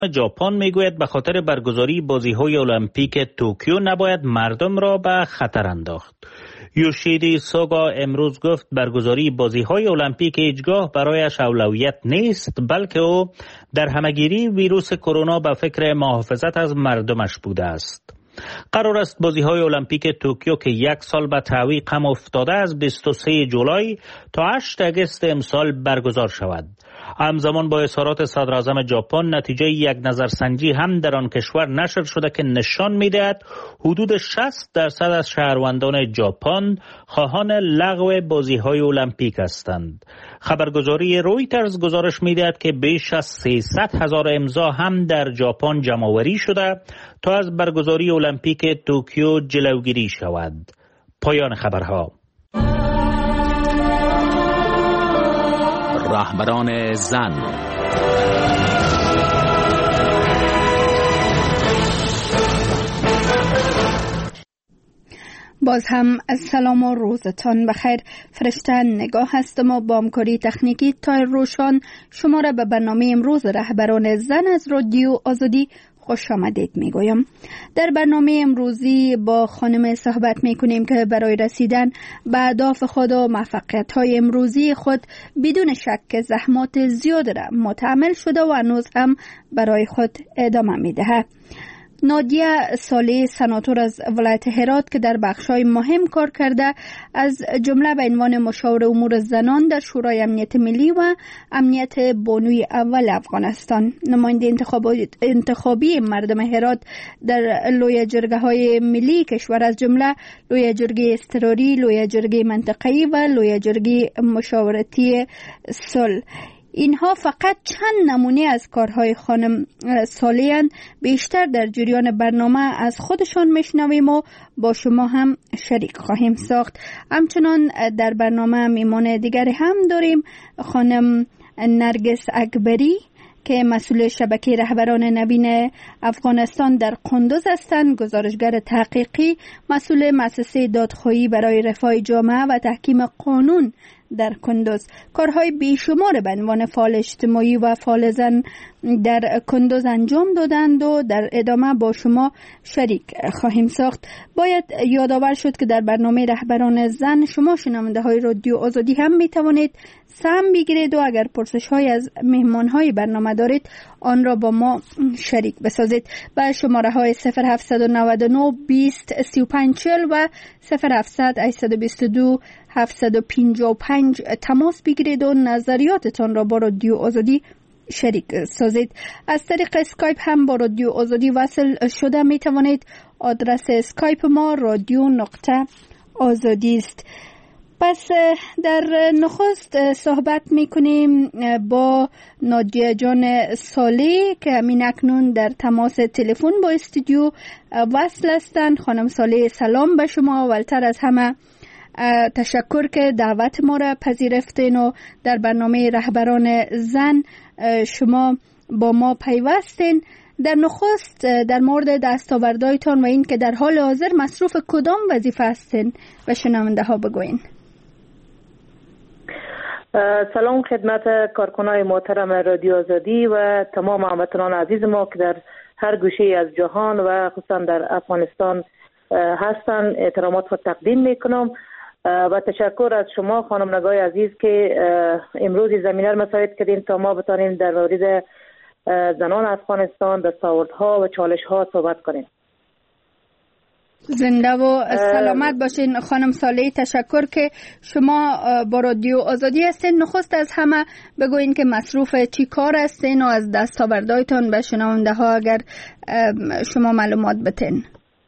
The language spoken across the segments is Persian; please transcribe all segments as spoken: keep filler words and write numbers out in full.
ژاپن میگوید به خاطر برگزاری بازی‌های المپیک توکیو نباید مردم را به خطر انداخت. یوشیدی سوگا امروز گفت برگزاری بازی‌های المپیک هیچگاه برایش اولویت نیست، بلکه او در همه‌گیری ویروس کرونا به فکر محافظت از مردمش بوده است. قرار است بازی‌های المپیک توکیو که یک سال به تعویق هم افتاده از بیست و سوم جولای تا هشتم آگوست امسال برگزار شود. همزمان با اظهارات صدر اعظم ژاپن نتیجه یک نظرسنجی هم در آن کشور نشر شده که نشان می‌دهد حدود شصت درصد از شهروندان ژاپن خواهان لغو بازی‌های المپیک هستند. خبرگزاری رویترز گزارش می‌دهد که بیش از سیصد هزار امضا هم در ژاپن جمع‌آوری شده تا از برگزاری المپیک توکیو جلوگیری شود. پایان خبرها. رهبران زن. باز هم سلام و روزتان بخیر. فرشته نگاه هستم و با همکاری تکنیکی تایر روشان شما را به برنامه امروز رهبران زن از رادیو آزادی خوش آمدید می گویم. در برنامه امروزی با خانم صحبت می کنیم که برای رسیدن به اهداف خود و موفقیت های امروزی خود بدون شک زحمات زیاد را متحمل شده و هنوز هم برای خود ادامه می دهد. نادیه صالح سناتور از ولایت هرات که در بخش‌های مهم کار کرده، از جمله به عنوان مشاور امور زنان در شورای امنیت ملی و امنیت بانوی اول افغانستان، نماینده انتخابی, انتخابی مردم هرات در لوی جرگه‌های ملی کشور از جمله لوی جرگه اضطراری، لوی جرگه منطقه‌ای و لوی جرگه مشاورتی صلح. اینها فقط چند نمونه از کارهای خانم صالح‌اند. بیشتر در جریان برنامه از خودشان میشنویم و با شما هم شریک خواهیم ساخت. همچنان در برنامه میمان دیگری هم داریم، خانم نرگس اکبری که مسئول شبکه رهبران نوین افغانستان در قندوز هستند، گزارشگر تحقیقی، مسئول مؤسسه دادخواهی برای رفاه جامعه و تحکیم قانون در کندوز. کارهای بیشمار به عنوان فعال اجتماعی و فعال زن در کندوز انجام دادند و در ادامه با شما شریک خواهیم ساخت. باید یادآور شد که در برنامه رهبران زن شما شنونده های رادیو آزادی هم می توانید سهم بگیرید و اگر پرسش های از مهمان های برنامه دارید آن را با ما شریک بسازید. به شماره های صفر هفت نه نه بیست سی و پنج چهل و صفر هفتصد هشتصد و بیست و دو هفتصد و پنجاه و پنج تماس بگیرید و نظریاتتان را با رادیو آزادی شریک سازید. از طریق اسکایپ هم با رادیو آزادی وصل شده می توانید. آدرس اسکایپ ما رادیو نقطه آزادی است. پس در نخست صحبت می کنیم با نادیه جان صالح که همین اکنون در تماس تلفن با استودیو وصل هستند. خانم صالح سلام به شما. اولتر از همه تشکر که دعوت ما را پذیرفتین و در برنامه رهبران زن شما با ما پیوستین. در نخست در مورد دستاوردهایتان و این که در حال حاضر مصروف کدام وظیفه هستین به شنونده ها بگوین. سلام خدمت کارکنان محترم رادیو آزادی و تمام هموطنان عزیز ما که در هر گوشه از جهان و خصوصا در افغانستان هستند. احترامات خود تقدیم میکنم و تشکر از شما خانم نگاه عزیز که امروز زمینه را مساعد کردین تا ما بتانیم در مورد زنان افغانستان، دستاوردها و چالش‌ها صحبت کنیم. زنده و سلامت باشین خانم صالح. تشکر که شما با رادیو آزادی هستین. نخست از همه بگوین که مصروف چی کار هستین و از دستاوردهایتان به شنونده ها اگر شما معلومات بتین.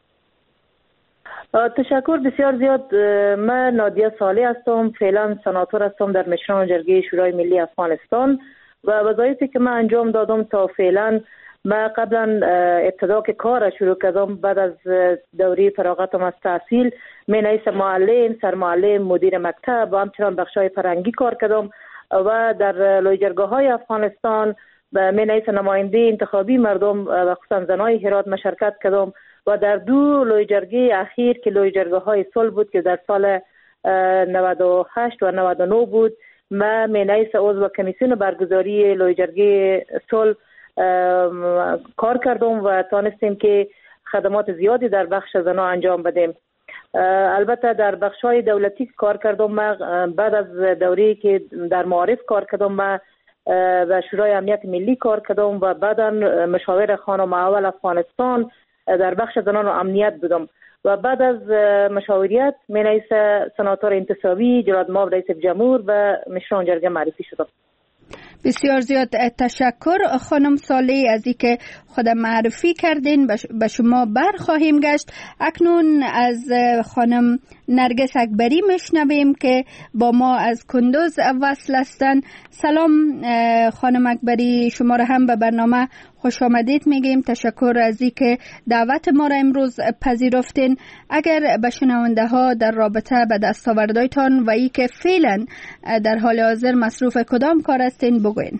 تشکر بسیار زیاد. من نادیه صالح هستم، فعلا سناتور هستم در مشران جرگه شورای ملی افغانستان و وظایفی که من انجام دادم تا فعلا، من قبلا ابتدا که کار شروع کردم بعد از دوره فراغتم از تحصیل، من رئیس معلم، سرمعلم، مدیر مکتب و همچنان بخشای فرهنگی کار کردم و در لویجرگاه های افغانستان من رئیس نماینده انتخابی مردم و خصوصا زنای هرات مشارکت کردم و در دو لویجرگه اخیر که لویجرگاه های صلح بود که در سال نود و هشت و نود و نه بود، من رئیس عضو کمیسیون برگزاری لویجرگه صلح کار کردم و تانستیم که خدمات زیادی در بخش زنان انجام بدیم. البته در بخش‌های دولتی کار کردم. من بعد از دوره‌ای که در معارف کار کردم و و شورای امنیت ملی کار کردم و بعدا مشاور خانم اول افغانستان در بخش زنان و امنیت بودم و بعد از مشاوریت من رئیس سناتور انتصابی جناب ماب رئیس جمهور و مشران جرگه معرفی شدم. بسیار زیاد تشکر خانم صالح از اینکه خود معرفی کردین. به شما برخواهیم گشت. اکنون از خانم نرگس اکبری میشنویم که با ما از کندوز وصل هستند. سلام خانم اکبری، شما را هم به برنامه خوش آمدید میگیم. تشکر از اینکه دعوت ما را امروز پذیرفتین. اگر به شنونده ها در رابطه به دستاوردهایتان و ای که فعلا در حال حاضر مصروف کدام کار هستین بگوین.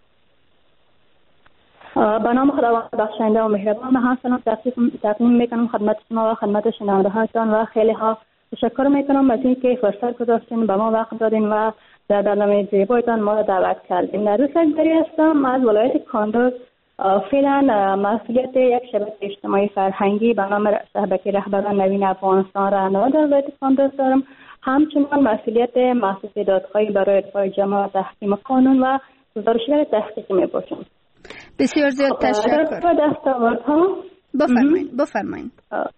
به نام خداوند بخشنده و مهربان، من هم سلام تقدیم میکنم خدمت شما و خدمت شنونده هایتان و خیلی ها تشکر میکنم از اینکه فرصت گذاشتین، به ما وقت دادین و در برنامه زیبایتان ما را دعوت کردین. نرگس اکبری هستم از ولایت کندوز. فعلا مسئولیت یک شبکه اجتماعی فرهنگی به نام شبکه رهبران نوین افغانستان را در ولایت کندوز دارم. همچنین مسئولیت مؤسسه دادخواهی برای ارفاع جمع و تحکیم قانون و گزارشگر تحقیقی میباشم. بسیار زیاد تشکر. در دستاوردها بفرمایید بفرمایید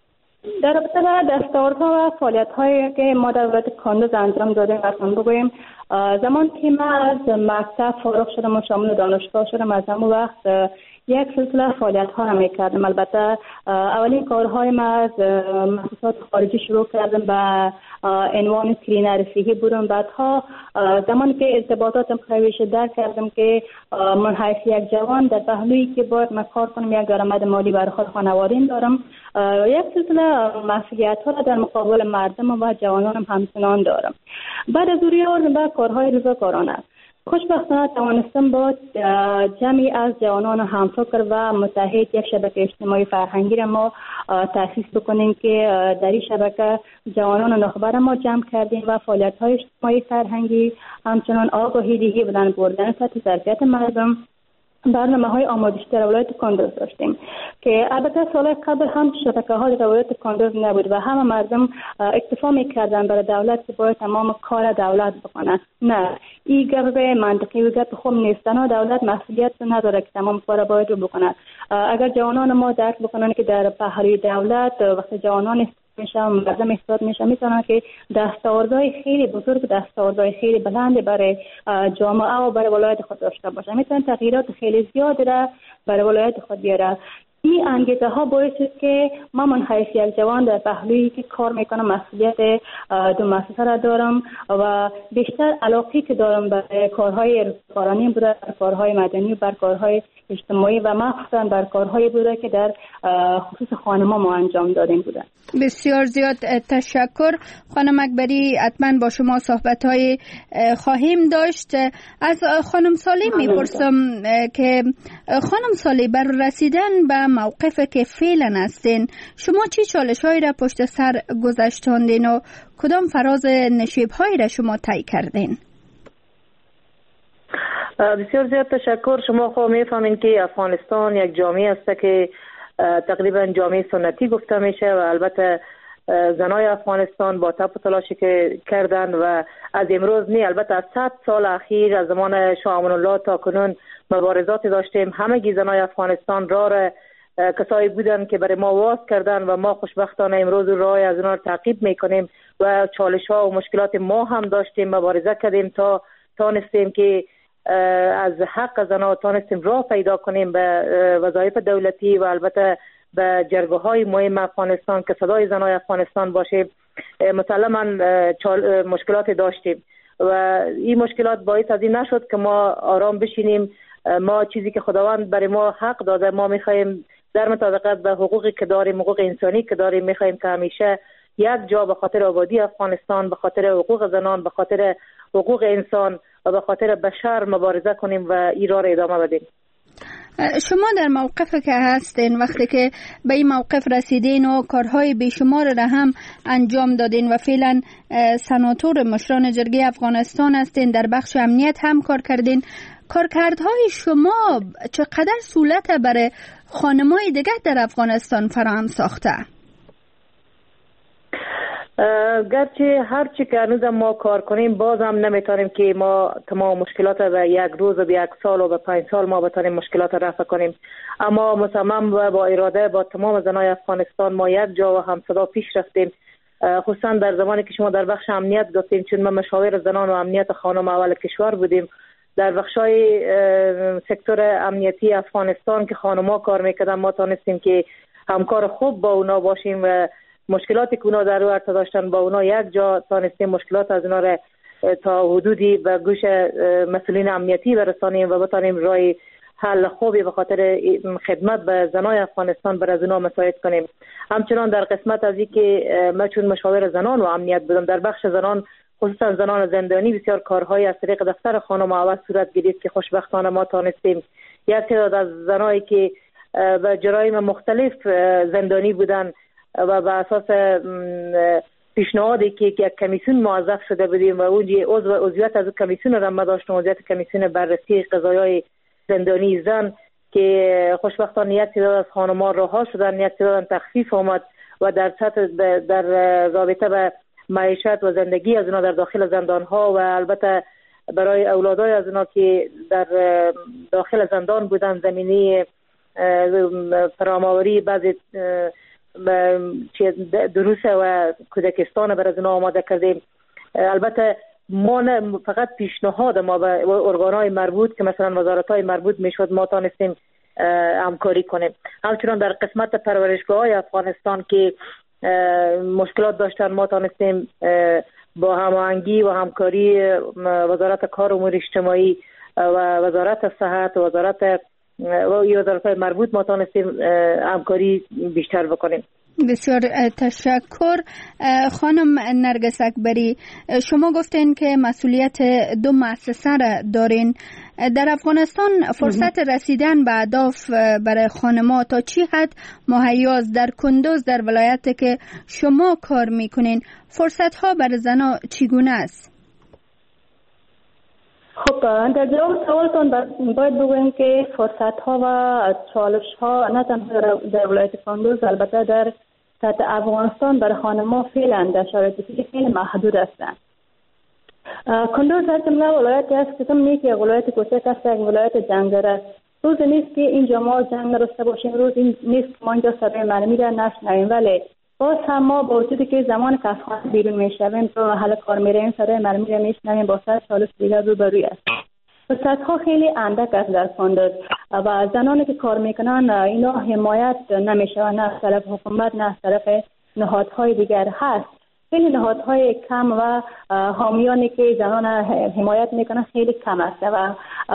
در رابطه با دستاوردها و فعالیت‌هایی که ما در ولایت کندوز انجام دادیم اصلا بگویم. زمان که من از مکتب فارغ شدم و شامل دانشگاه شدم، از همون وقت یک سلسله فعالیت ها را میکردم. البته اولین کارهای ما از مؤسسات خارجی شروع کردم به عنوان کلینر صحی بودم. بعدها زمانی که ارتباطاتم خیلی درک کردم که من حیث یک جوان در پهلویی که باید من کار کنم، یک درآمد مالی برای خود خانواده‌ام دارم، یک سلسله مسئولیت ها را در مقابل مردم و جوانانم همچنان دارم. بعد از دوری آوردم به کارهای رضاکارانه. خوشبختانه توانستم با جمعی از جوانان همفکر و متحد یک شبکه اجتماعی فرهنگی را ما تأسیس بکنیم که در این شبکه جوانان نخبر ما جمع کردیم و فعالیت‌های اجتماعی فرهنگی همچنان آگاهی دهی بودن بردن سطح ظرفیت مردم برنامه‌های آموزشی در ولایت کندوز داشتیم که البته سال قبل هم شبکه‌ها در ولایت کندوز نبود و همه مردم اکتفا می‌کردن برای دولت که باید تمام کار دولت بکنه. نه، این گپ منطقی و گپ خوب نیست. نه، دولت مسئولیت نداره که تمام کار باید بکنه. اگر جوانان ما درک بکنن که در پهلوی دولت وقتی جوانان میشم مردم احساس میشم میتونن که دستاوردهای خیلی بزرگ، دستاوردهای خیلی بلند برای جامعه و برای ولایت خود داشته باشن، میتونن تغییرات خیلی زیادی را برای ولایت خود بیاره. این انگیزه ها باعث شد که من من حیث یک جوان در پهلویی که کار میکنم مسئولیت دو مؤسسه را دارم و بیشتر علاقی که دارم برای کارهای رضاکارانه بوده، بر کارهای مدنی و بر کارهای اجتماعی و مخصوصا بر کارهایی بوده که در خصوص خانم‌ها ما انجام دادیم بوده. بسیار زیاد تشکر خانم اکبری. حتما با شما صحبت‌های خواهیم داشت. از خانم صالح میپرسم که خانم صالح بر رسیدن به موقفی که فعلا هستین شما چه چالش‌هایی را پشت سر گذاشتاندین و کدام فراز نشیب‌هایی را شما طی کردین؟ بسیار زیاد تشکر. شما خب میفهمین که افغانستان یک جامعه است که تقریبا جامعه سنتی گفته میشه و البته زنای افغانستان با تب و تلاشی که کردن و از امروز نه، البته از صد سال اخیر از زمان شاه امان الله تا کنون مبارزات داشتیم. همگی زنای افغانستان راه کسایی بودن که برای ما واس کردن و ما خوشبختانه امروز راه از اونها تعقیب میکنیم و چالش ها و مشکلات ما هم داشتیم، مبارزه کردیم تا تانستیم که از حق زنان تانستیم راه پیدا کنیم به وظایف دولتی و البته به جرگه های مهم افغانستان که صدای زنای افغانستان باشه. مسلما مشکلات داشتیم و این مشکلات باعث از این نشد که ما آرام بشینیم. ما چیزی که خداوند برای ما حق داده ما میخوایم در مطابقت به حقوقی که داریم، حقوق انسانی که داریم، میخوایم که همیشه یک جا به خاطر آبادی افغانستان، به خاطر حقوق زنان، به خاطر حقوق انسان و به خاطر بشر مبارزه کنیم و این راه را ادامه بدیم. شما در موقفی که هستین، وقتی که به این موقف رسیدین و کارهای بیشمار را هم انجام دادین و فعلا سناتور مشران جرگه افغانستان هستین، در بخش امنیت هم کار کردین، کارکردهای شما چقدر سهولت برای خانم‌های دیگه در افغانستان فراهم ساخته؟ گرچه هر چی که هنوز ما کار کنیم باز هم نمیتونیم که ما تمام مشکلات به یک روز و به یک سال و به پنج سال ما بتونیم مشکلات رفع کنیم، اما مصمم و با اراده با تمام زنای افغانستان ما یک جا و همصدا پیش رفتیم، خصوصا در زمانی که شما در بخش امنیت گفتیم، چون ما مشاور زنان و امنیت خانم اول کشور بودیم. در بخشای سکتور امنیتی افغانستان که خانم‌ها کار میکردن ما تانستیم که همکار خوب با اونا باشیم و مشکلاتی که اونا در رو ارتباط داشتن با اونا یک جا تانستیم مشکلات از اونا را تا حدودی به گوش مسئولین امنیتی برسانیم و بتانیم رای حل خوبی به خاطر خدمت به زنای افغانستان بر از اونا مساعد کنیم. همچنان در قسمت از اینکه ما چون مشاور زنان و امنیت بودم در بخش زنان خصوصا زنان زندانی بسیار کارهای از طریق دفتر خانم آواز صورت گرفت که خوشبختانه ما تانستیم یک تعداد از زنایی که به جرایم مختلف زندانی بودن و به اساس پیشنهادی که یک کمیسیون موظف شده بودیم و اونجی عضو عضویت از کمیسیون را ما داشتیم، عضویت کمیسیون بررسی قضایای زندانی زن که خوشبختانه یک تعداد از خانم‌ها رها شدن، یک تعداد تخفیف آمد و در سطح در رابطه به معیشت و زندگی از اونا در داخل زندان ها و البته برای اولادای از اونا که در داخل زندان بودن زمینی فراماوری بعضی دروس و کودکستان برای از اونا آماده کردیم. البته ما نه فقط پیشنهاد ما به ارگان‌های مربوط که مثلا وزارت‌های مربوط میشد ما تانستیم همکاری کنیم. همچنان در قسمت پرورشگاه‌های افغانستان که مشکلات داشتن ما تانستیم با هماهنگی و همکاری وزارت کار و امور اجتماعی و وزارت صحت و وزارت و وزارت‌های مربوط ما تانستیم همکاری بیشتر بکنیم. بسیار تشکر. خانم نرگس اکبری، شما گفتین که مسئولیت دو مؤسسه را دارین. در افغانستان فرصت رسیدن به اهداف برای خانم‌ها تا چی حد مهیاست؟ در کندوز در ولایتی که شما کار میکنین فرصت‌ها برای زنها چگونه است؟ خب در جواب سوالتون باید بگویم که فرصت‌ها و چالش‌ها نه تنها در ولایت کندوز البته در سطح افغانستان برای خانم‌ها فعلا در شرایطی که خیلی محدود هستند. کندوز از جمله ولایتی است که تم نیست یک ولایت کوچک است، یک ولایت جنگل است. روز نیست که اینجا ما جنگ نرسته باشیم، روز نیست که ما اینجا صدای مرمی را نشنویم، ولی باز هم ما با وجودی که زمان که از خانه بیرون میشویم تو حال کار میریم صدای مرمی را میشنویم با سر چالش دیگر روبروی است. فرصت‌ها خیلی اندک است در کندوز و زنانی که کار میکنن اینا حمایت نمیشوند، نه از طرف حکومت نه از طرف نهادهای دیگر هست. خیلی نهادهای کم و حامیانی که زنان حمایت میکنن خیلی کم است و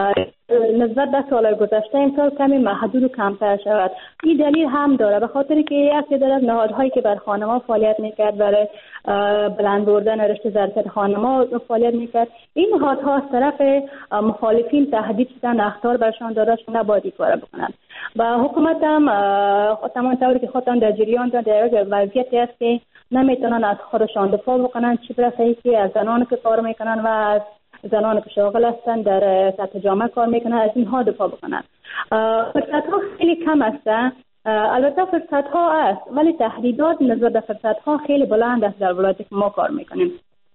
نسبت به سالهای گذشته امسال کمی محدود و کمتر شود. این دلیل هم داره به خاطر که یک تعداد نهادهایی که بر خانم‌ها فعالیت میکرد برای بلند بردن رشته ظرفیت خانم‌ها فعالیت میکرد، این نهادها از طرف مخالفین تهدید شدن، اخطار برشان داده شده نباید این کار بکنند و حکومت هم تمام طوری که خودشان در جریان در وضعیتی است که نمیتونن از خودشان دفاع بکنن، چی برسه که از زنان که کار میکنن و از زنان که شاغل هستن در سطح جامعه کار میکنن از اینها دفاع بکنن. فرصت ها خیلی کم هستن، البته فرصت ها است ولی تهدیدات نسبت به فرصت ها خیلی بلند است در ولایتی که ما کار میکنیم.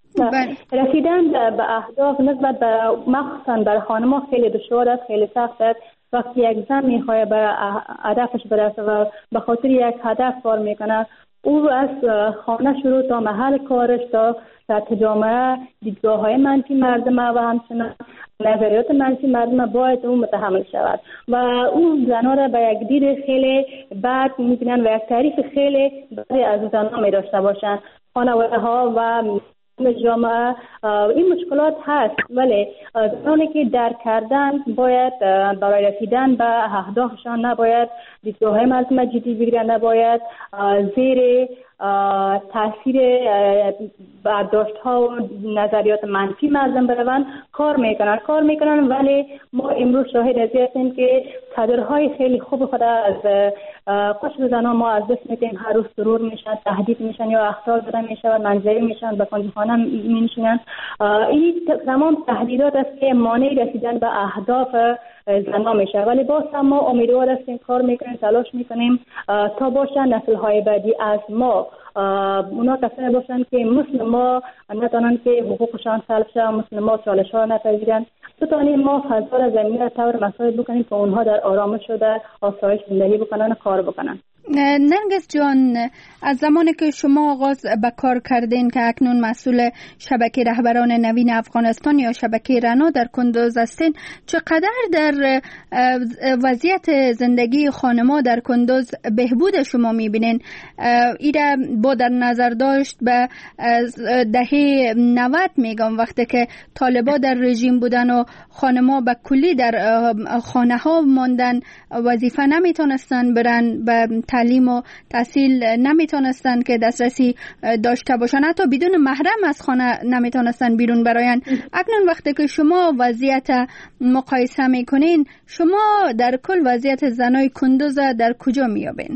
رسیدن به اهداف نسبت به مخصوصا برای خانم‌ها خیلی دشوار است، خیلی سخت است. وقتی یک زن میخواد به هدفش برسه و به خاطر یک هدف کار میکنه، او از خانه شروع تا محل کارش تا سطح جامعه دیدگاه های منفی مردم و همچنان نظریات منفی مردم باید اون متحمل شود و اون زنها را به یک دید خیلی بد میبینن و یک تعریف خیلی بدی از زنها می داشته باشن. خانواده ها و جامعه این مشکلات هست ولی زنانی که درک کردن باید برای رسیدن به اهدافشان نباید دیدگاه های مردم جدی بگیرن، نباید زیر تاثیر برداشت ها و نظریات منفی مردم بروند. کار میکنن کار میکنن ولی ما امروز شاهد از هستیم که کادرهای خیلی خوب خود از قشر زنان ما از دست میدیم، هر روز ضرور میشن، تهدید میشن یا اخطار داده میشه و منزوی میشن، به کنجخانه مینشینن. این تمام تهدیدات است که مانع رسیدن به اهداف زنان میشه، ولی باز هم ما امیدوار هستیم، کار میکنیم، تلاش میکنیم تا باشن نسل های بعدی از ما اونا کسانی باشن که مثل ما نتونن که حقوقشان سلب شه، مثل ما چالش ها نپذیرن، بتونیم ما فضا را زمین را طور مساعد بکنیم که اونها در آرامش و در آسایش زندگی بکنن و کار بکنن. نرگس جان، از زمانی که شما آغاز به کار کردین که اکنون مسئول شبکه رهبران نوین افغانستان یا شبکه رنا در کندوز هستین، چقدر در وضعیت زندگی خانما در کندوز بهبود شما میبینین؟ ایره با در نظر داشت به دهه نود میگم، وقتی که طالبا در رژیم بودن و خانما به کلی در خانه ها ماندن، وظیفه نمیتونستن برن، به تعلیم و تحصیل نمیتونستن که دسترسی داشته باشن، حتی بدون محرم از خانه نمیتونستن بیرون براین. اکنون وقتی که شما وضعیت مقایسه میکنین، شما در کل وضعیت زنای کندوز در کجا میابین؟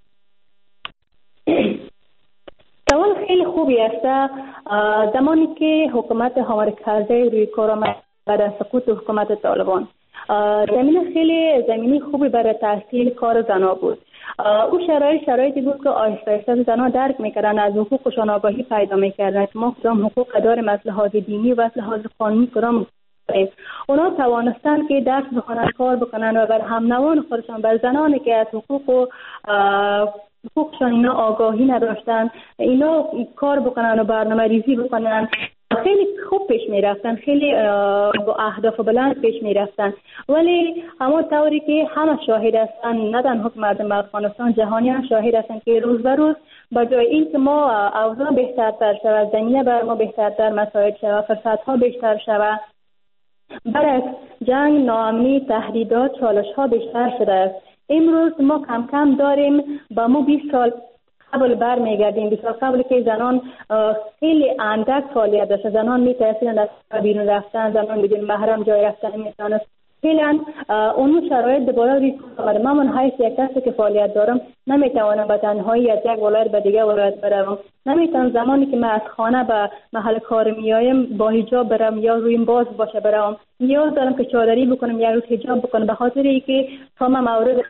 سوال خیلی خوبی است. زمانی که حکومت حامد کرزی روی کار آمد بعد از سقوط حکومت طالبان، زمین خیلی زمینی خوبی برای تحصیل کار زنا بود. او شرایط شرایطی بود که آهسته آهسته زنها درک میکردن، از حقوقشان آگاهی پیدا میکردن که ما کدام حقوق داریم از لحاظ دینی و از لحاظ قانونی کدام داریم. اونا توانستن که درس بخونن، کار بکنن و بر هم نوان خودشان، بر زنانی که از حقوق و حقوقشان اینا آگاهی نداشتن، اینا کار بکنن و برنامه ریزی بکنن، خیلی خوب پیش می رفتن، خیلی با اهداف بلند پیش می رفتن. ولی همون طوری که همه شاهد هستن، نه تنها مردم افغانستان، جهانی هم شاهد هستن که روز به روز با جای این که ما اوضاع بهترتر شود، زمینه بر ما بهترتر مساعد شود، فرصت ها بیشتر شود، برعکس جنگ، ناامنی، تهدیدات، چالش ها بیشتر شده است. امروز ما کم کم داریم با ما بیست سال قبل بر میگردیم، بیست سال قبل که زنان خیلی اندک فعالیت داشت، زنان میترسیدن از بیرون رفتن، زنان بدون محرم جای رفتن میتونست. فعلا اون شرایط دوباره ریسک آمده. من من حیث یک کسی که فعالیت دارم نمیتوانم به تنهایی از یک ولایت به دیگه ولایت بروم، نمیتونم زمانی که من از خانه به محل کار میایم با حجاب برم یا رویم باز باشه برم، نیاز دارم که چادری بکنم یا روز حجاب بکنم، به خاطر اینکه تا من مورد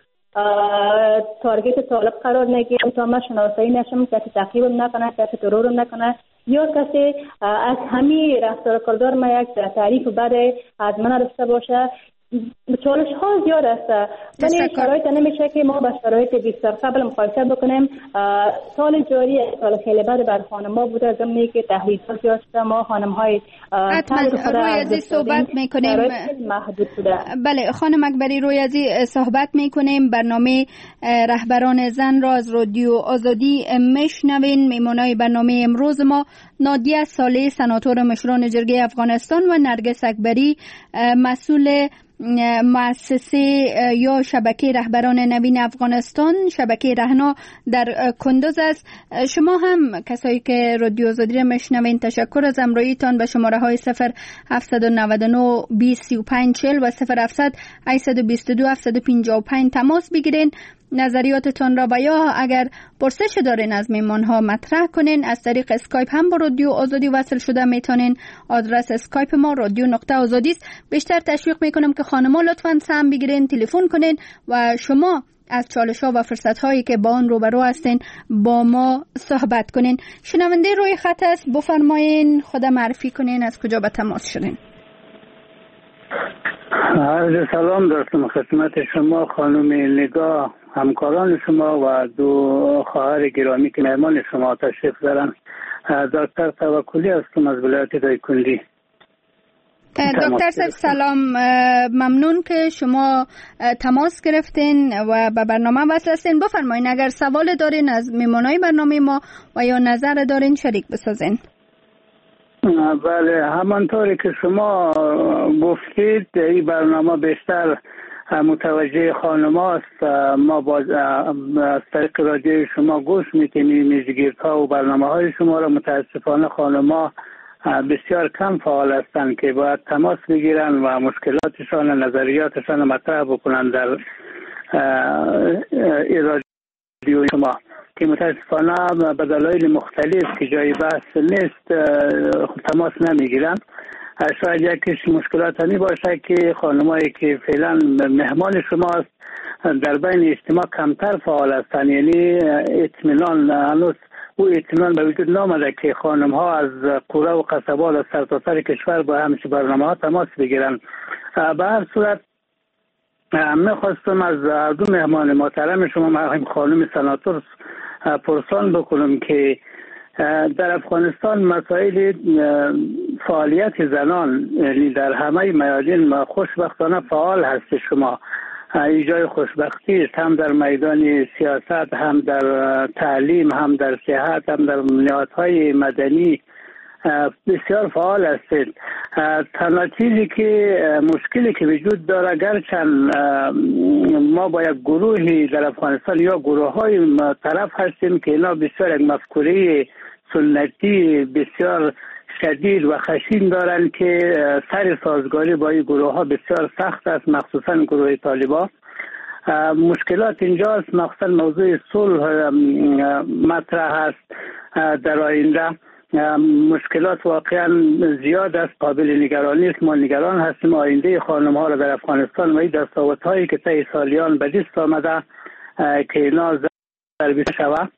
تارگت طالب قرار نگیرم، تا من شناسایی نشم، کسی تعقیب نکنه، کسی ترور نکنه یا کسی از همین رفتار کردار ما یک تعریف بعد از من داشته باشه. چالش ها زیاد است، ولی شرایط نمیشه که ما با شرایط بیست سال قبل مقایسه بکنیم. سال جاری سال خیلی بعد بر خانم ها بوده، زمینی که تهدیدات زیاد شده، ما خانم های روی ازی صحبت میکنیم، محدود بوده. بله خانم اکبری، روی ازی صحبت میکنیم. برنامه رهبران زن را از رادیو آزادی میشنوین. میمونای برنامه امروز ما نادیه صالح، سناتور مشران جرگه افغانستان، و نرگس اکبری، مسئول مؤسسه یا شبکه رهبران نوین افغانستان، شبکه رهنا در کندوز است. شما هم کسایی که رادیو آزادی را میشنوین، تشکر از همراهیتان. به شماره های صفر هفت نه نه بیست سی و پنج چهل و صفر هفتصد هشتصد و بیست و دو هفتصد و پنجاه و پنج تماس بگیرین، نظریاتتان را و یا اگر پرسش دارین از میمان ها مطرح کنین. از طریق اسکایپ هم با رادیو آزادی وصل شده میتونین. آدرس اسکایپ ما رادیو نقطه آزادی است. بیشتر تشویق میکنم که خانما لطفاً سهم بگیرین، تلفن کنین و شما از چالش ها و فرصت هایی که با آن روبرو هستین با ما صحبت کنین. شنونده روی خط است، بفرمایین، خود معرفی کنین، از کجا به تماس شدین. عرض سلام دارم خدمت شما خانم نگاه، همکاران شما و دو خواهر گرامی که مهمان شما تشریف دارن. دکتر توکلی هستم از ولایت دایکنډي. دکتر صاحب سلام، ممنون که شما تماس گرفتین و به برنامه وصل هستین. بفرمایین اگر سوال دارین از میمانای برنامه ما و یا نظر دارین شریک بسازین. بله، همانطوری که شما گفتید این برنامه بیشتر متوجه خانم هاست. ما با از طریق رادیو شما گوش میکنیم، میزگیرها و برنامه های شما را. متاسفانه خانم ها بسیار کم فعال هستند که باید تماس بگیرن و مشکلاتشان و نظریاتشان مطرح بکنن در رادیو شما که متاسفانه به دلایل مختلف که جای بحث نیست تماس نمیگیرم. شاید یکیش مشکلات همی باشه که خانمایی که فعلا مهمان شماست در بین اجتماع کمتر فعال هستند، یعنی اطمینان هنوز او اطمینان به وجود نامده که خانم ها از قرى و قصبات و سرتاسر کشور با همچه برنامه ها تماس بگیرن. به هر صورت میخواستم از دو مهمان محترم شما خانم سناتور پرسان بکنم که در افغانستان مسائل فعالیت زنان در همه میادین خوشبختانه فعال هست. شما ایجای خوشبختی است، هم در میدان سیاست، هم در تعلیم، هم در صحت، هم در نهادهای مدنی بسیار فعال هستید. تنها چیزی که مشکلی که وجود داره گرچند ما با یک گروهی در افغانستان یا گروه های طرف هستیم که اینا بسیار یک مفکوره سنتی بسیار شدید و خشین دارن که سر سازگاری با این گروه ها بسیار سخت است، مخصوصا گروه طالبان. مشکلات اینجاست، مخصوصا موضوع صلح مطرح است. در آینده مشکلات واقعا زیاد است، قابل نگرانی است. ما نگران هستیم آینده خانم ها را در افغانستان و این دستاورد هایی که طی سالیان به دست آمده که اینا ضربه شود.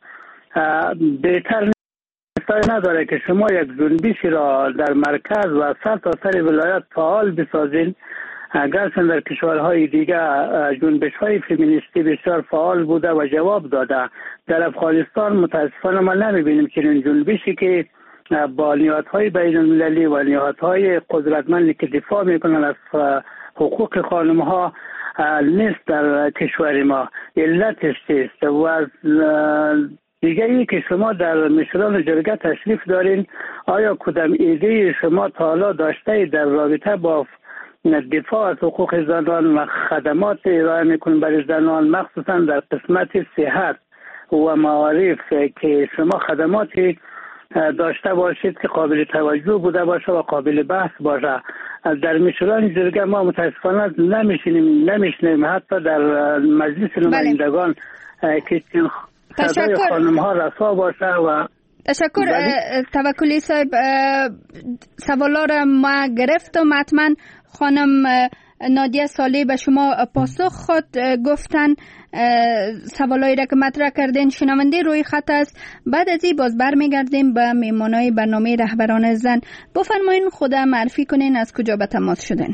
بهتر نداره که شما یک جنبشی را در مرکز و سر تا سر ولایت فعال بسازین. گرچند در کشورهای دیگه جنبش های فمینیستی بسیار فعال بوده و جواب داده، در افغانستان متاسفانه ما نمیبینیم چنین جنبشی که با نهادهای بین المللی و نهادهای قدرتمندی که دفاع میکنن از حقوق خانم ها نیست در کشور ما. علتش است و از دیگه ای که شما در مشران جرگه تشریف دارین، آیا کدام ایده شما تا حالا داشته در رابطه با دفاع از حقوق زنان و خدمات ارائه میکنن برای زنان، مخصوصا در قسمت صحت و معارف که شما خدماتی داشته باشید که قابل توجه بوده باشه و قابل بحث باشه؟ در مشران جرگه ما متاسفانه نمیشینیم نمیشنیم حتی در مجلس نمایندگان که صدای خانم ها رسا باشه. و تشکر توکلی صاحب، سوالا را ما گرفتم. حتما خانم نادیه صالح به شما پاسخ خود گفتن. سوالایی را که مطرح کردین شنونده روی خط است. بعد از این باز برمیگردیم به میمانای برنامه رهبران زن. بفرمایین خود معرفی کنین، از کجا به تماس شدین؟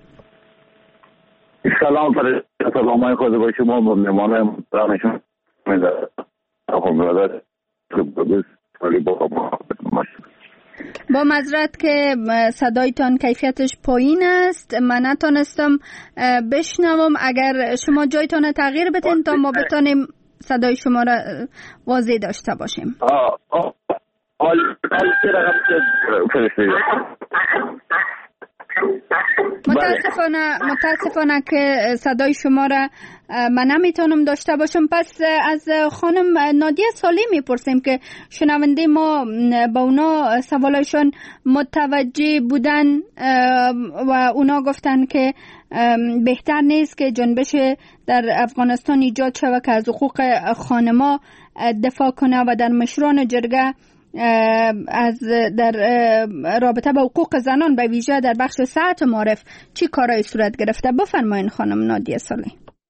سلام فرستادم خود با شما و میمانای محترمشون. با معذرت که صدایتان کیفیتش پایین است، من نتونستم بشنوم. اگر شما جایتان تغییر بدین تا ما بتونیم صدای شما را واضح داشته باشیم. آه آه آه متاسفانه متاسفانه که صدای شما را من نمیتونم داشته باشم. پس از خانم نادیه صالح میپرسیم که شنونده ما با اونا سوالایشون متوجه بودن و اونا گفتن که بهتر نیست که جنبش در افغانستان ایجاد شود که از حقوق خانما دفاع کنه و در مشران جرگه از در رابطه با حقوق زنان به ویژه در بخش صحت معرف چی کارایی صورت گرفته؟ بفرمایین خانم نادیه صالح.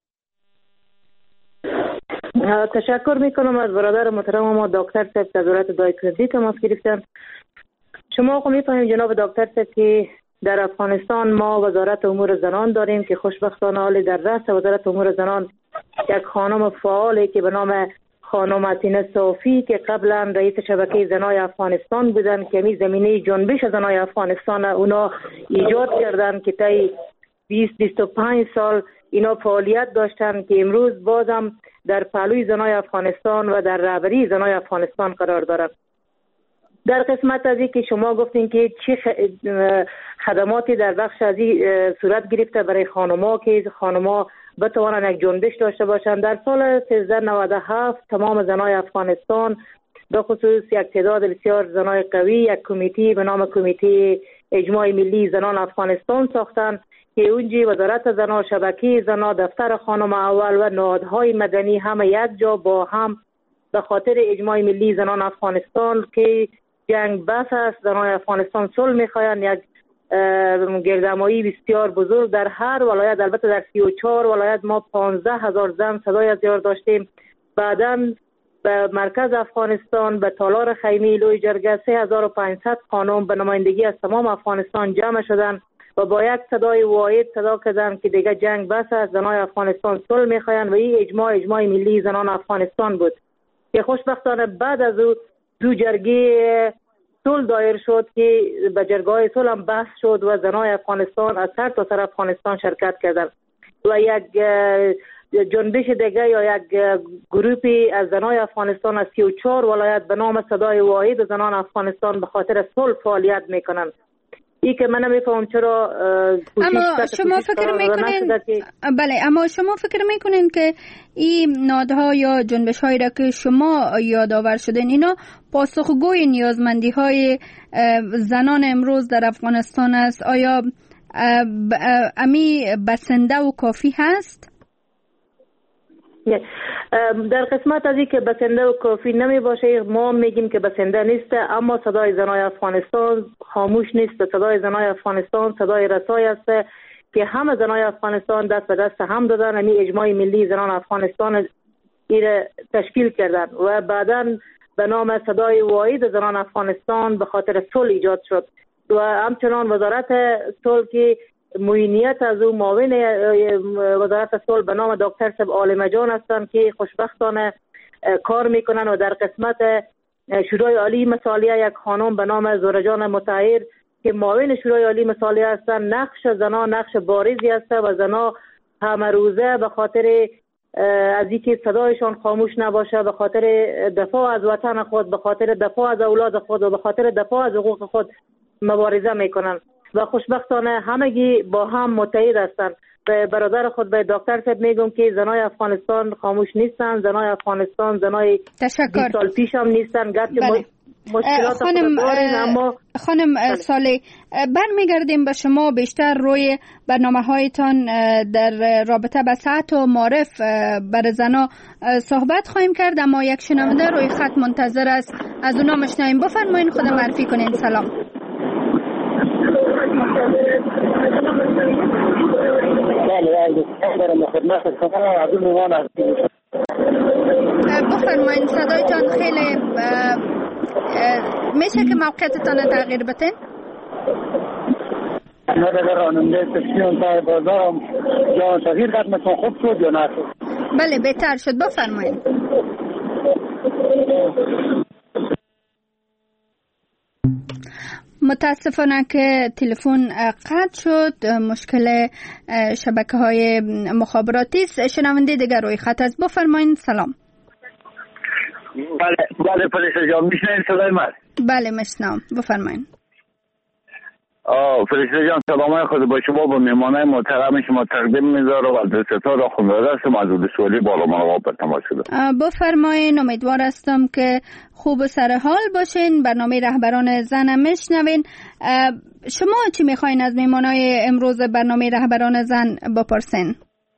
تشکر میکنم از برادر محترم ما دکتر صاحب از وزارت دایکنندی تماس گرفتن. شما خب میفهمید جناب دکتر صاحب که در افغانستان ما وزارت امور زنان داریم که خوشبختانه حال در رأس وزارت امور زنان یک خانم فعالی که به نام خانم اتینه صافی که قبلا رئیس شبکه زنای افغانستان بودن که می زمینه جنبش زنای افغانستان اونا ایجاد کردن که طی بیست بیست و پنج سال اینا فعالیت داشتن که امروز بازم در پهلوی زنای افغانستان و در رهبری زنای افغانستان قرار دارند. در قسمت از این که شما گفتین که چه خدماتی در بخش از این صورت گرفته برای خانم‌ها که خانم‌ها بتوانند یک جنبش داشته باشند، در سال سیزده نود و هفت تمام زنای افغانستان به خصوص یک تعداد بسیار زنای قوی یک کمیته به نام کمیته اجماع ملی زنان افغانستان ساختن که اونجا وزارت زنان، شبکه زنان، دفتر خانم اول و نهادهای مدنی همه یک جا با هم به خاطر اجماع ملی زنان افغانستان که جنگ بس است، زنان افغانستان صلح میخواین، یک گردهمایی بسیار بزرگ در هر ولایت، البته در سی و چهار ولایت ما پانزده هزار زن صدای از یار داشتیم. بعداً به مرکز افغانستان به تالار خیمه لوی جرگه سه هزار و پانصد خانم به نمایندگی از تمام افغانستان جمع شدن و با یک صدای واحد صدا کردن که دیگه جنگ بس است، زنان افغانستان صلح میخواین و این اجماع اجماع ملی زنان افغانستان بود که خوشبختانه بعد از او دو جرگه صلح دایر شد که به جرگه‌های صلح هم بحث شد و زنان افغانستان از هر تا سر افغانستان شرکت کردند و یک جنبش دیگه یا یک گروپی از زنان افغانستان از سی و چهار ولایت به نام صدای واحد زنان افغانستان به خاطر صلح فعالیت میکنند. ای که من نمیفهم چرا اما شما فکر میکنین بله اما شما فکر میکنین که این نهادها یا جنبش هایی را که شما یادآور شدین اینا پاسخگوی نیازمندی های زنان امروز در افغانستان است؟ آیا امی بسنده و کافی هست؟ در قسمت از این که بسنده و کافی نمی باشه ما میگیم که بسنده نیست، اما صدای زنای افغانستان خاموش نیست. صدای زنای افغانستان صدای رسای است که همه زنای افغانستان دست به دست هم دادن، همین اجماع ملی زنان افغانستان ایره تشکیل کردن و بعداً به نام صدای واحد زنان افغانستان به خاطر صلح ایجاد شد و همچنان وزارت صلح که معینیت از او معاون وزارت صلح به نام دکتر صاحب عالم جان هستند که خوشبختانه کار میکنن و در قسمت شورای عالی مصالحه یک خانم به نام زهره جان مطهر که معاون شورای عالی مصالحه هستند، نقش زنا نقش بارزی است و زنا همه روزه به خاطر از اینکه صدایشان خاموش نباشه، به خاطر دفاع از وطن خود، به خاطر دفاع از اولاد خود و به خاطر دفاع از حقوق خود مبارزه میکنن و خوشبختانه همگی با هم متحد هستند. به برادر خود به دکتر صاحب میگم که زنای افغانستان خاموش نیستن، زنای افغانستان زنای بیست سال پیش هم نیستن، گرچه بله. مشکلات خانم اما خانم صالح برمیگردیم به شما، بیشتر روی برنامه هایتان در رابطه با ساعت و معرف بر زنا صحبت خواهیم کرد، اما یک شنونده روی خط منتظر است، از اونا مشنویم. بفرمایید خود معرفی کنین. سلام. بفرمایید صدایتان خیلی میشه که موقعیتتان تغییر بتین؟ نه در راننده تشکیل تا بازارم جان تغییر خدمتون خوب شد یا نه؟ بله بهتر شد، بفرمایید. متاسفانه که تلفن قطع شد، مشکل شبکه های مخابراتی است. شنونده دیگر روی خط است، بفرمایید. سلام. بله بله فرشته جان میشنین صدای من؟ بله میشنم، بفرمایید. آه فرشته جان سلام خود با شما با مهمانای محترم شما تقدیم میذارم و از ستاره خانواده هستم از دسولی بالا منواب به تماس شده. بفرمایید، امیدوار هستم که خوب و سر حال باشین. برنامه رهبران زن میشنوین. شما چی میخواین از مهمانای امروز برنامه رهبران زن بپرسین؟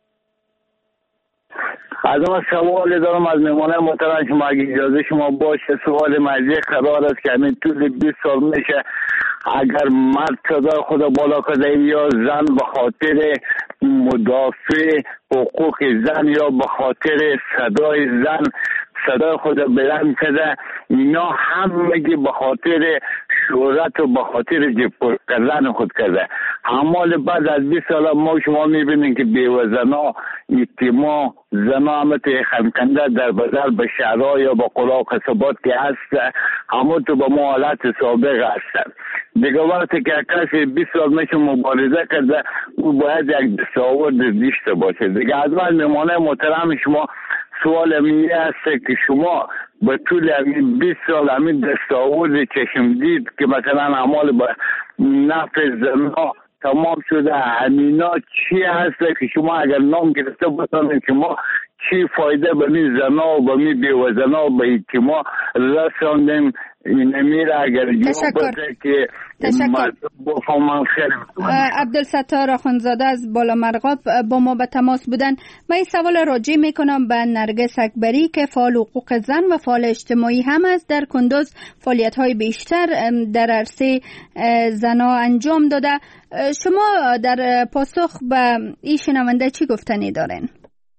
از اون سوال دارم از مهمانای محترم شما اگه اجازه شما باشه. سوال موضوع قرار است که همین طول بیست سال میشه اگر مرد صدا خود بالا کرده یا زن به خاطر مدافع حقوق زن یا به خاطر صدای زن صدای خود بلند کرده، اینا همگی به خاطر شهرت و به خاطر جبور کردن خود کرده. حمال بعد از بیست سال ما شما میبینیم که بیوزنا اجتماع زنا همه توی خمکنده در بازار به شهرها یا با قلا و قصبات که هست همه تو به ما حالت سابق هستن. دیگه وقتی که کسی بیست سال میشه مبارزه کرده او باید یک دستاورد داشته باشه. دیگه از من مهمانه محترم شما سوال میگه است که شما به طول همین بیست سال همین دستاورد چشم دید که مثلا اعمال با نفع زنا تمام شده، همینا چی هست که شما اگر نام گرفته باشید که ما چی فایده به می زنا و به می بیوزنا و به اجتماع رساندیم این میره اگر جواب بده که بفهمم خیلی. عبدالستار آخوندزاده از بالا مرغاب با ما به تماس بودن. من این سوال راجع میکنم به نرگس اکبری که فعال حقوق زن و فعال اجتماعی هم است. در کندوز فعالیت های بیشتر در عرصه زنا انجام داده. شما در پاسخ به این شنونده چی گفتنی دارین؟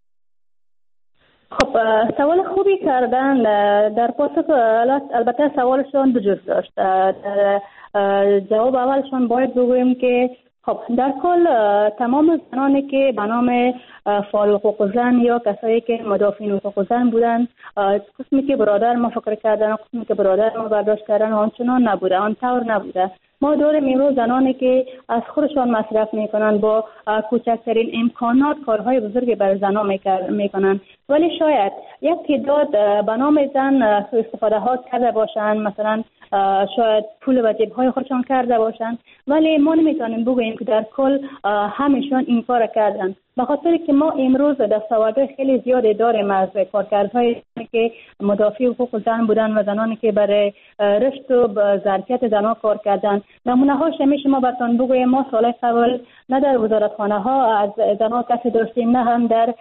خب سوال خوبی کردن. در پاسخ البته سوالشون دو جزء داشت. در جواب اولشون باید بگویم که خب در کل تمام زنانی که به نام فعال حقوق زن یا کسایی که مدافعین حقوق زن بودن، قسمی که برادر ما فکر کردن، قسمی که برادر ما برداشت کردن آنچنان نبوده، آن طور نبوده. ما داریم امروز زنانی که از خودشان مصرف میکنن، با کوچکترین امکانات کارهای بزرگی بر زنان میکنن، ولی شاید یک تعداد به نام زن استفاده ها کرده باشن، مثلا شاید پول و جیب‌های خودشان کرده باشن، ولی ما نمیتونیم بگوییم که در کل همشون این کار کردن. به خاطر که ما امروز دستاوردهای خیلی زیادی داریم از کارکردهای که مدافع حقوق زن بودن و زنانی که برای رشد و ظرفیت زنان کار کردن. نمونه هاش همیشه ما براتون بگویم، ما سال قبل نه در وزارتخانه ها از زنان کسی داشتیم، نه هم در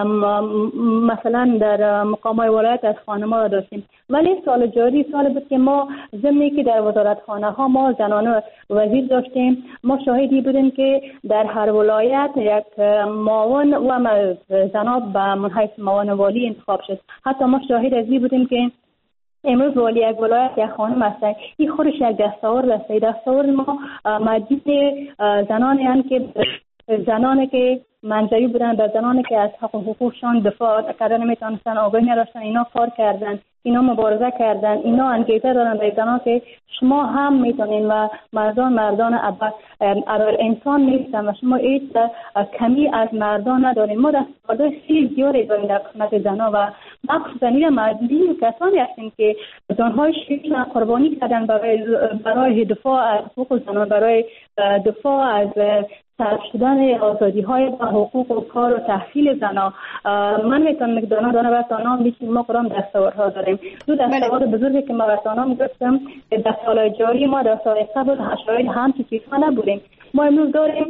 مثلا در مقام ولایت از خانم‌ها داشتیم، ولی سال جاری سال بود که ما ضمن که در وزارتخانه ها ما زنان وزیر داشتیم. ما شاهدی بودیم که در هر ولایت یک معاون و زنان به منحیث معاون والی انتخاب شد. حتی ما شاهد از این بودیم که امروز والی یک ولایت یک خانم هستن. این خودش یک دستاورد است. دستاورد ما مجید زنانی هستند که زنانی که منزوی بودن، به زنانی که از حق و حقوقشان دفاع کردن نمیتونستن، آگاهی نداشتن، اینا کار کردن، اینا مبارزه کردن، اینا انگیزه دارن به زنان که شما هم میتونین و مردان مردان اول انسان نیستن و شما هیچ کمی از مردان ندارین. ما دستاوردهای خیلی زیادی داریم در قسمت زنان و مخصوصا این مردین کسانی هستیم که جانهای شیرشون قربانی کردن برای برای دفاع از حقوق زنان، برای دفاع از صرف شدن آزادی های و حقوق و کار و تحصیل زنان. من میتونم دانه دانه براتونام بیشتر ما قرام دستاوردها داریم. دو دستاورد بزرگی که ما براتونام گفتم در سال جاری ما در سال قبل شاید همچی چیزها نبودیم. ما امروز داریم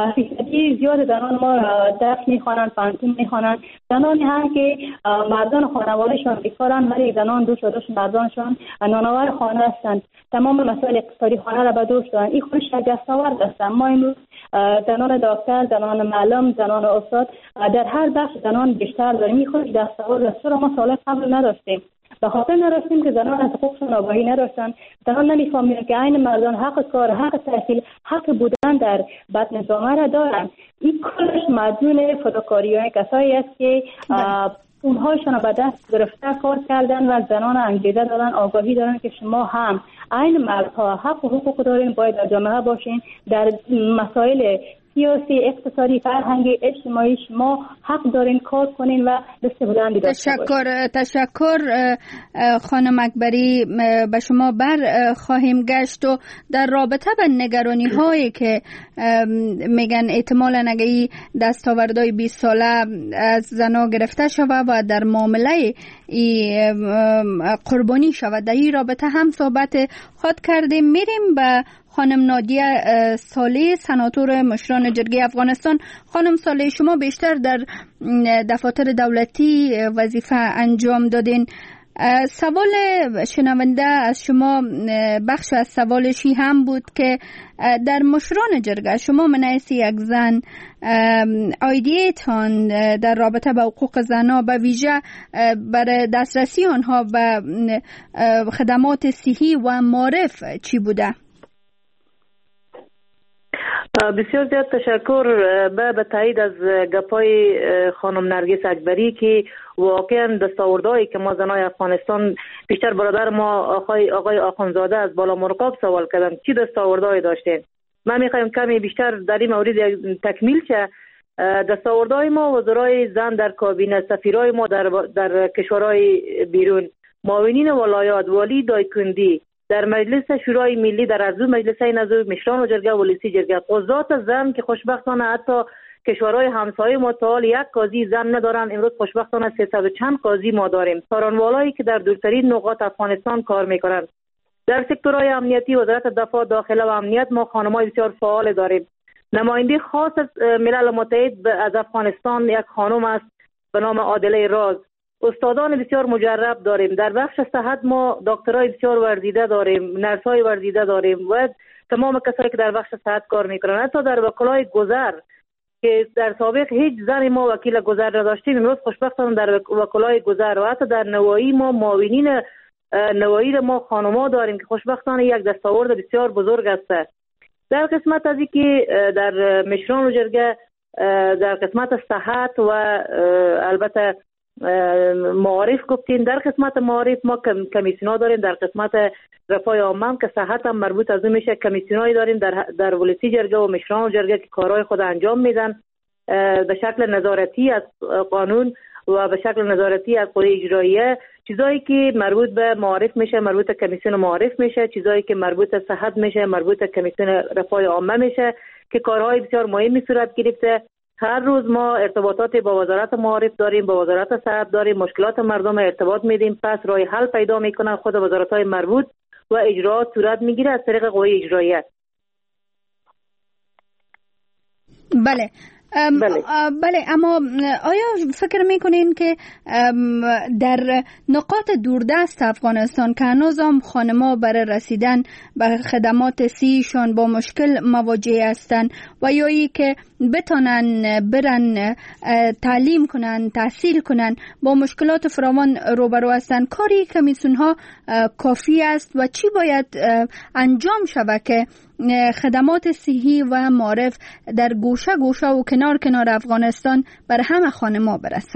فیصدی زیاد زنان ما درس میخوانن، پانتون میخوانن، زنانی هم که مردان خانوادهشان بیکارن ولی زنان دوش و دوش مردانشان نانآور خانه هستند، تمام مسائل اقتصادی خانه را به دوش دارن. این خودش یک دستاورد است. ما امروز زنان دکتر، زنان معلم، زنان استاد، در هر بخش زنان بیشتر داریم. این خودش دستاورد است. چرا ما سال قبل نداشتیم؟ به خاطر نداشتیم که زنان از حقوقشون آگاهی نداشتن. زنان نمیفهمیدن که عین مردان حق کار، حق تحصیل، حق بودن در بطن جامعه را دارن. این کلش مدیون فداکاری‌های کسایی است که اونهایشان به دست گرفته کار کردن و زنان انگیزه دادن، آگاهی دارن که شما هم عین مردها حق و حقوق دارین، باید در جامعه باشین، در مسائل سیاسی، اقتصادی، فرهنگی، اجتماعی شما حق دارین کار کنین و دست بلندی داشته باشین. تشکر تشکر خانم اکبری، به شما بر خواهیم گشت و در رابطه به نگرانی هایی که میگن احتمالاً اگه این دستاوردهای بیست ساله از زنا گرفته شود و در معامله قربانی شود، در این رابطه هم صحبت خود کردیم. میریم به خانم نادیه صالح، سناتور مشران جرگه افغانستان. خانم صالح، شما بیشتر در دفاتر دولتی وظیفه انجام دادین. سوال شنونده از شما بخش از سوالشی هم بود که در مشران جرگه شما من حیث یک زن ایدیتان در رابطه با حقوق زنها به ویژه برای دسترسی آنها به خدمات صحی و معرف چی بوده؟ بسیار زیاد تشکر به به تایید از گپای خانم نرگس اکبری که واقعا دستاوردهایی که ما زنای افغانستان، بیشتر برادر ما آقای آقای آخوندزاده از بالا مرغاب سوال کردن چی دستاوردهایی داشتین. من میخوایم کمی بیشتر در این مورد تکمیل شه. دستاوردهای ما وزرای زن در کابینه، سفیرای ما در در کشورهای بیرون، معاونین ولایات، والی دایکندی، در مجلس شورای ملی، در عضو مجلس نظر مشران و جرگه و لیسی جرگه، قضات زن که خوشبختانه حتی کشورهای همسایه ما تا حال یک قاضی زن ندارن، امروز خوشبختانه سیصد و چند قاضی ما داریم. سارانوالایی که در دورترین نقاط افغانستان کار میکنن. در سکتورهای امنیتی وزارت دفاع، داخله و امنیت ما خانم‌های بسیار فعال داریم. نماینده خاص از ملل متحد از افغانستان یک خانم است به نام عادله راز. استادان بسیار مجرب داریم. در بخش صحت ما دکترای بسیار ورزیده داریم، نرسای ورزیده داریم و تمام کسایی که در بخش صحت کار میکنن. حتی در وکلای گذر که در سابق هیچ زنی ما وکیل گذر نداشتیم، امروز خوشبختانه در وکلای گذر و حتی در نوایی ما معاونین نوایی ما خانم‌ها داریم که خوشبختانه یک دستاورد بسیار بزرگ است. در قسمت از اینکه در مشران و جرگه در قسمت صحت و البته معارف گفتین، در قسمت معارف ما کمیسیون‌ها داریم. در قسمت رفاه عامه که صحت هم مربوط از اون میشه، کمیسیونایی داریم در در ولسی جرگه و مشران و جرگه که کارهای خود انجام میدن به شکل نظارتی از قانون و به شکل نظارتی از قوه اجراییه. چیزایی که مربوط به معارف میشه مربوط به کمیسیون معارف میشه، چیزایی که مربوط به صحت میشه مربوط به کمیسیون رفاه عامه میشه که کارهای بسیار مهمی صورت گرفته. هر روز ما ارتباطات با وزارت معارف داریم، با وزارت صحت داریم، مشکلات مردم ارتباط میدیم، پس راه حل پیدا میکنن خود وزارت‌های مربوط و اجراات صورت میگیره از طریق قوه اجراییه. بله. بله. بله اما آیا فکر میکنین که در نقاط دوردست افغانستان که هنوز هم خانم‌ها برای رسیدن به خدمات صحیشان با مشکل مواجه هستند و یا ای که بتانن برن تعلیم کنن، تحصیل کنن با مشکلات فراوان روبرو هستند، کاری کمیسیون ها کافی است و چی باید انجام شود که خدمات صحی و معارف در گوشه گوشه و کنار کنار افغانستان بر همه خانم‌ها برسه؟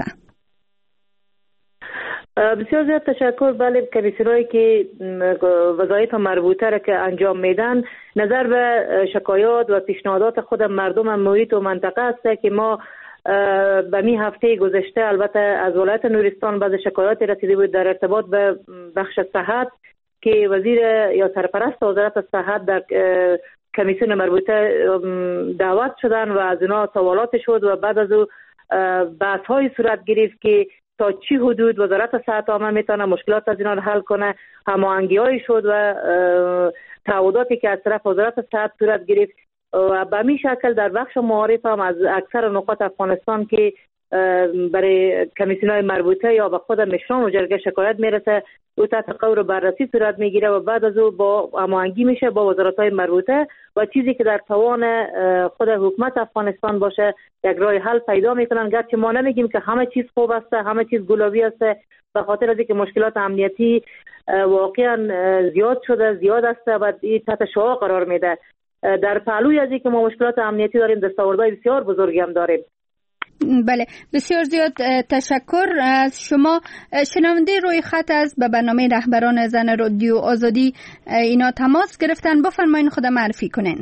بسیار زیاد تشکر. بله، کمیسیونایی که وظایف مربوطه را که انجام میدن نظر به شکایات و پیشنهادات خود مردم محیط و منطقه است که ما به می هفته گذشته البته از ولایت نورستان بعض شکایات رسیده بود در ارتباط به بخش صحت که وزیر یا سرپرست وزارت صحت در کمیسیون مربوطه دعوت شدن و از اونا سوالات شد و بعد از او بحث های صورت گرفت که تا چی حدود وزارت صحت عامه میتونه مشکلات از اینا رو حل کنه. هماهنگی های شد و تعهداتی که از طرف وزارت صحت صورت گرفت و به همین شکل در بخش معارف هم از اکثر نقاط افغانستان که برای کمیسیون‌های مربوطه یا به خود مشران و جرگه شکایت میرسه او تحت قور بررسی صورت میگیره و بعد از او با هماهنگی میشه با وزارت‌های مربوطه و چیزی که در توان خود حکومت افغانستان باشه یک راه حل پیدا میکنن. گرچه ما نمیگیم که همه چیز خوب است، همه چیز گلابی است، به خاطر از اینکه مشکلات امنیتی واقعا زیاد شده زیاد است و این تحت شعاع قرار میده. در پهلوی از اینکه ما مشکلات امنیتی داریم دستاوردهای بسیار بزرگی هم داریم. بله، بسیار زیاد تشکر از شما. شنونده روی خط از به برنامه رهبران زن رادیو آزادی اینا تماس گرفتن، بفرمایید خود معرفی کنین.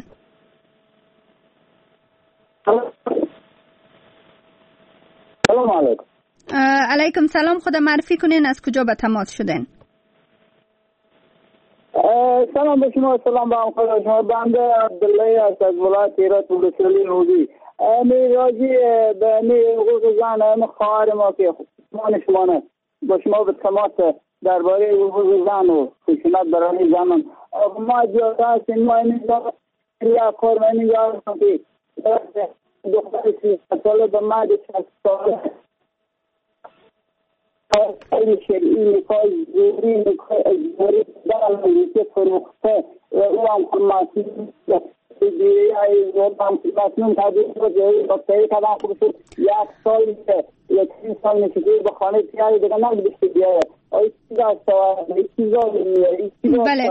سلام علیکم. علیکم سلام، خود معرفی کنین از کجا به تماس شدین؟ سلام به شما، سلام به همکار شما. بنده عبدالله است از ولایت هرات ولسوالی نوبی. امی راجی به امی حقوق زن امی خواهر ما که خصمان شما نه با شما به تماس درباره حقوق زن و خشونت برای زنان ما جاده هستیم. ما این یا کار ما این جاده هستیم که دختر سی ساله به مرد شصت ساله خیلی شرعی نکای زوری نکای اجباری در میشه فروخته و او هم خرماتی دیگه ای زودم مسئول تدریس رو جایی بطایی کدام خودشون یک سال میشه یک سی سال میشه که به خانه پیایی دیگه نگذشته بیایه آی چیزا سوال چیزا بله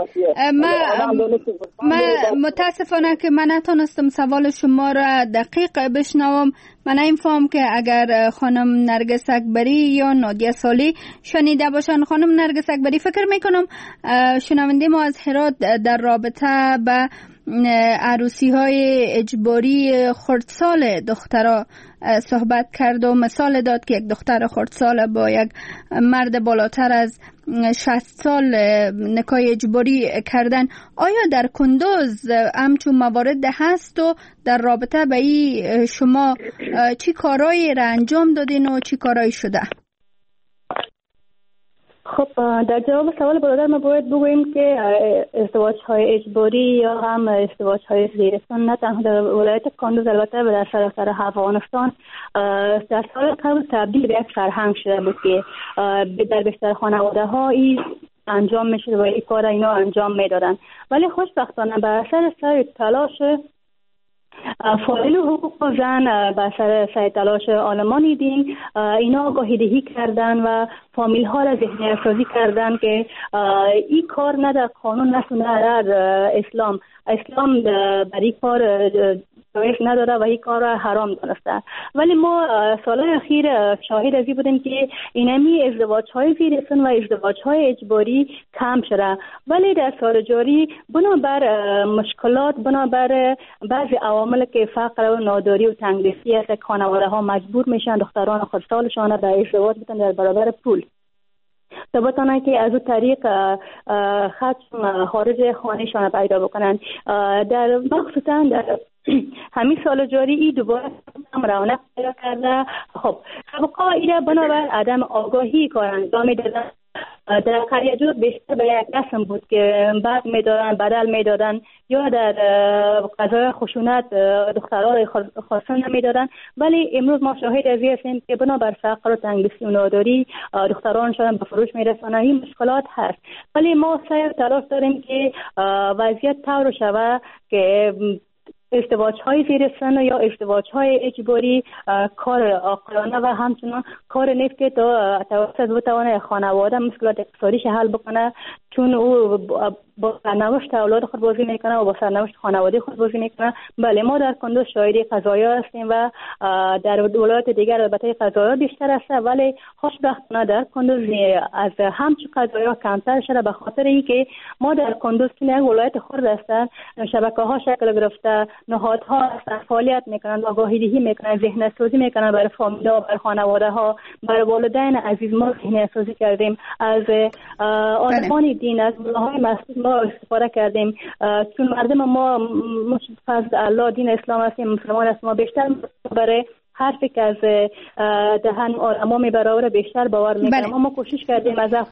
من متاسفانه که من نتونستم سوال شما را دقیق بشنوم. من این فهم که اگر خانم نرگس اکبری یا نادیه صالح شنیده باشن، خانم نرگس اکبری فکر میکنم شنونده ما از هرات در رابطه به عروسی های اجباری خردسال دخترها صحبت کرد و مثال داد که یک دختر خردسال با یک مرد بالاتر از شصت سال نکاح اجباری کردن. آیا در کندوز همچون موارد هست و در رابطه به این شما چی کارایی را انجام دادین و چی کارایی شده؟ خب در جواب سوال برادر ما باید بگوییم که ازدواج های اجباری یا هم ازدواج های زیرسان نه تنها در ولایت کاندوز البته و در سراسر افغانستان در سال قبل تبدیل به یک فرهنگ شده بود که در بیشتر خانواده ها این انجام میشه و این کار اینا انجام میدادن، ولی خوشبختانه به اثر سعی تلاش فاعل حقوق زن به اثر سعی تلاش آلمان دین اینا آگاهی دهی کردن و فامیل ها را ذهنی سازی کردن که این کار نه در قانون نه در اسلام اسلام برای کار جایز نداره و این کار را حرام دانسته. ولی ما سالهای اخیر شاهد ازی بودیم که اینمی ازدواج های زیرسن و ازدواج های اجباری کم شده، ولی در سال جاری بنابر مشکلات بنابر بعضی عوامل که فقر و ناداری و تنگدستی است خانواده ها مجبور میشن دختران خود سالشان به ازدواج بدن در برابر پول، ثبتانه که از او طریق خرج خارج خانهشان پیدا بکنن. در مخصوصا در همین سال جاری ای دوباره هم رونق پیدا کرده. خب سابقا ایره بنابر عدم آگاهی کار انجام میدادن. در قریه بیشتر به یک قسم بود که بعد میدادن بدل میدادن یا در قضای خشونت دخترها خواستن نمیدادن، ولی امروز ما شاهد از هستیم که بنابر فقر و تنگدستی و ناداری دخترانشان به فروش میرسانند. این مشکلات هست، ولی ما سعی تلاش داریم که وضعیت طور شود که ازدواج های زیرسن یا ازدواج های اجباری کار عاقلانه و همچنان کار نیست که تا توسط بتوانه خانواده مشکلات اقتصادیش حل بکنه، چون او با سرنوشت اولاد خود بازی میکنه و با سرنوشت خانواده خود بازی میکنه. بله ما در کندوز شاهد قضایا هستیم و در ولایات دیگر البته قضایا بیشتر است، ولی خوشبختانه در کندوز از همچون قضایا کمتر شده به خاطر اینکه ما در کندوز که یک ولایت خرد هستند شبکه ها شکل گرفته، نهادها هستند فعالیت میکنند، آگاهی دهی میکنند، ذهن سازی میکنند برای فامیل ها، برای خانواده ها، برای والدین عزیز. ما ذهن سازی کردیم از آدمان دین، از ملاهای مسجد ما استفاده کردیم، چون مردم ما فضل الله دین اسلام هستیم، مسلمان هستیم، ما بیشتر برای حرفی که از دهن علما میبره بیشتر باور میکنم. ما کوشش کردیم از